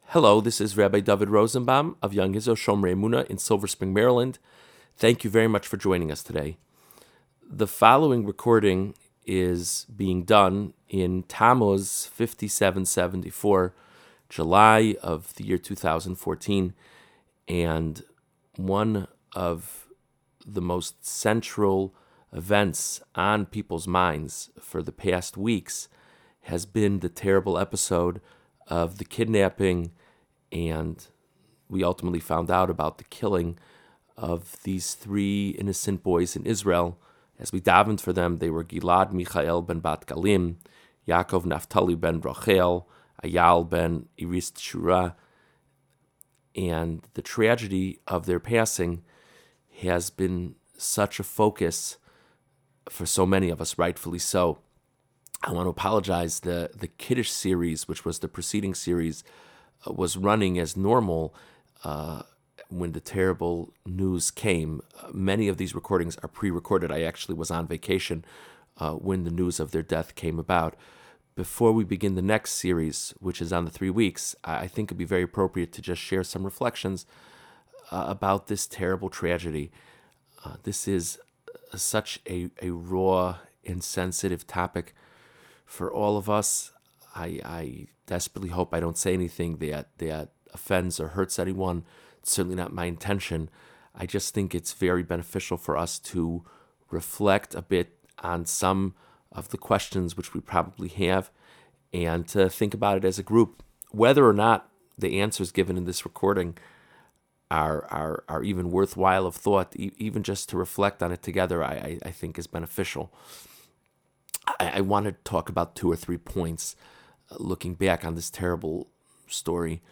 Hello, this is Rabbi David Rosenbaum of Young Israel Shomrei Emunah in Silver Spring, Maryland. Thank you very much for joining us today. The following recording is being done in Tammuz 5774, July of the year 2014, and one of the most central events on people's minds for the past weeks has been the terrible episode of the kidnapping, and we ultimately found out about the killing of these three innocent boys in Israel. As we davened for them, they were Gilad Michael ben Bat Galim, Yaakov Naftali ben Rachel, Ayal ben Iris Shura, and the tragedy of their passing has been such a focus for so many of us, rightfully so. I want to apologize. The Kiddush series, which was the preceding series, was running as normal when the terrible news came. Many of these recordings are pre-recorded. I actually was on vacation when the news of their death came about. Before we begin the next series, which is on the 3 weeks, I think it'd be very appropriate to just share some reflections about this terrible tragedy. This is such a raw and sensitive topic for all of us. I desperately hope I don't say anything that offends or hurts anyone. It's certainly not my intention. I just think it's very beneficial for us to reflect a bit on some of the questions which we probably have, and to think about it as a group. Whether or not the answers given in this recording are even worthwhile of thought, even just to reflect on it together, I think is beneficial. I want to talk about 2 or 3 points looking back on this terrible story,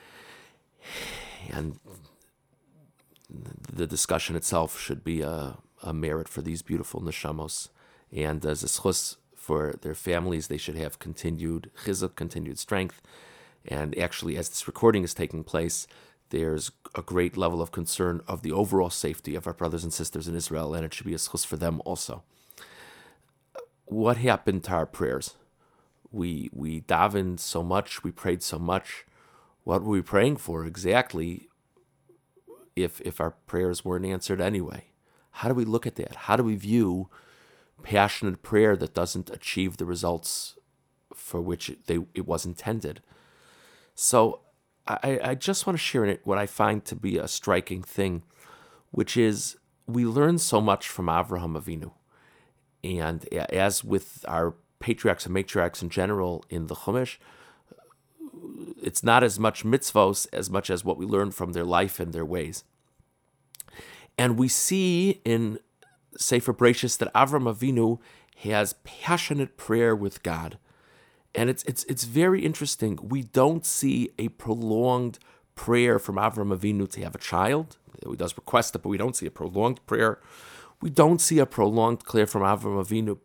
and the discussion itself should be a merit for these beautiful neshamos, and as a schus for their families, they should have continued chizuk, continued strength. And actually, as this recording is taking place, there's a great level of concern of the overall safety of our brothers and sisters in Israel, and it should be a schus for them also. What happened to our prayers? We davened so much, we prayed so much. What were we praying for exactly if our prayers weren't answered anyway? How do we look at that? How do we view passionate prayer that doesn't achieve the results for which it was intended? So I just want to share in it what I find to be a striking thing, which is we learn so much from Avraham Avinu. And as with our patriarchs and matriarchs in general in the Chumash, it's not as much mitzvos as much as what we learn from their life and their ways. And we see in Sefer Bereshis that Avram Avinu has passionate prayer with God. And it's very interesting. We don't see a prolonged prayer from Avram Avinu to have a child. He does request it, but we don't see a prolonged prayer. We don't see a prolonged prayer from Avram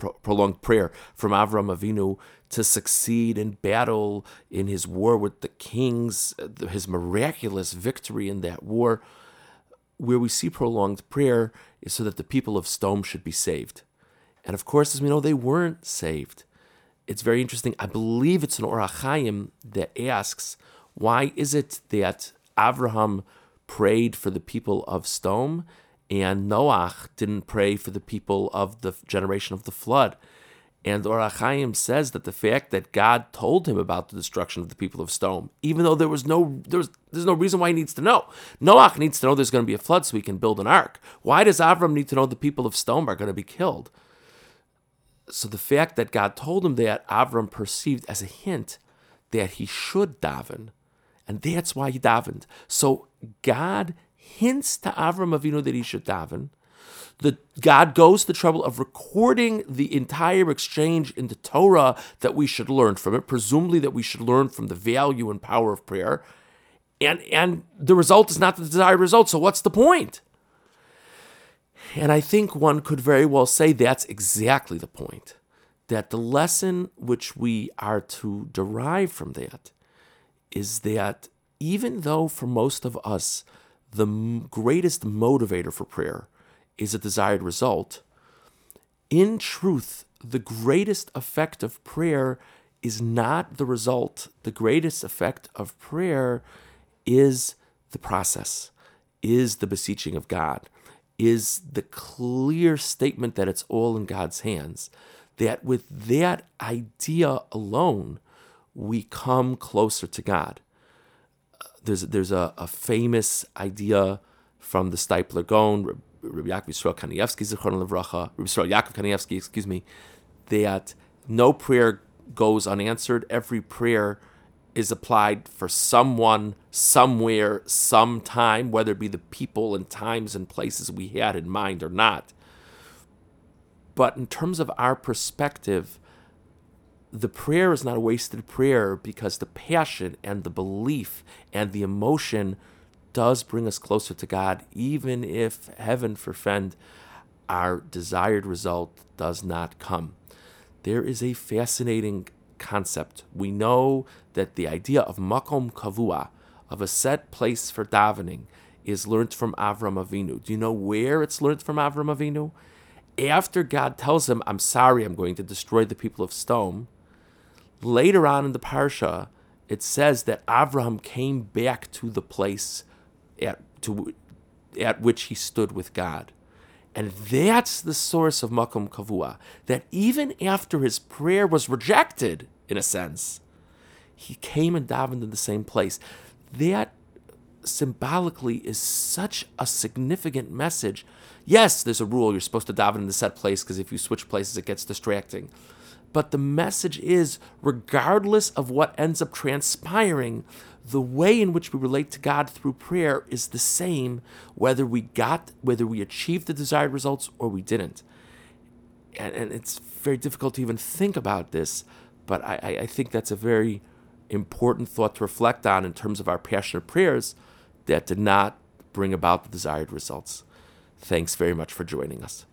Avinu to succeed in battle in his war with the kings, his miraculous victory in that war. Where we see prolonged prayer is so that the people of Sdom should be saved. And of course, as we know, they weren't saved. It's very interesting. I believe it's an Or HaChaim that asks, why is it that Avraham prayed for the people of Sdom and Noach didn't pray for the people of the generation of the flood? And Or HaChaim says that the fact that God told him about the destruction of the people of Sdom, even though there's no reason why he needs to know. Noach needs to know there's going to be a flood so he can build an ark. Why does Avram need to know the people of Sdom are going to be killed? So the fact that God told him that, Avram perceived as a hint that he should daven, and that's why he davened. So God hints to Avram Avinu that he should daven. God goes to the trouble of recording the entire exchange in the Torah that we should learn from it, presumably that we should learn from the value and power of prayer. And the result is not the desired result, so what's the point? And I think one could very well say that's exactly the point. That the lesson which we are to derive from that is that even though for most of us the greatest motivator for prayer is a desired result, in truth, the greatest effect of prayer is not the result. The greatest effect of prayer is the process, is the beseeching of God, is the clear statement that it's all in God's hands, that with that idea alone, we come closer to God. There's a famous idea from the Steipler Gaon, Rabbi Yaakov Yisrael Kanievsky, Zichron Levracha, Rabbi Yisrael Yaakov Kanievsky, that no prayer goes unanswered. Every prayer is applied for someone, somewhere, sometime, whether it be the people and times and places we had in mind or not. But in terms of our perspective, the prayer is not a wasted prayer because the passion and the belief and the emotion does bring us closer to God, even if, heaven forfend, our desired result does not come. There is a fascinating concept. We know that the idea of makom kavua, of a set place for davening, is learned from Avram Avinu. Do you know where it's learned from Avram Avinu? After God tells him, I'm sorry, I'm going to destroy the people of Sodom, later on in the parsha, it says that Avraham came back to the place at which he stood with God. And that's the source of Makom Kavua, that even after his prayer was rejected, in a sense, he came and davened in the same place. That symbolically is such a significant message. Yes, there's a rule, you're supposed to daven in the set place because if you switch places, it gets distracting. But the message is, regardless of what ends up transpiring, the way in which we relate to God through prayer is the same, whether we achieved the desired results or we didn't. And it's very difficult to even think about this, but I think that's a very important thought to reflect on in terms of our passionate prayers that did not bring about the desired results. Thanks very much for joining us.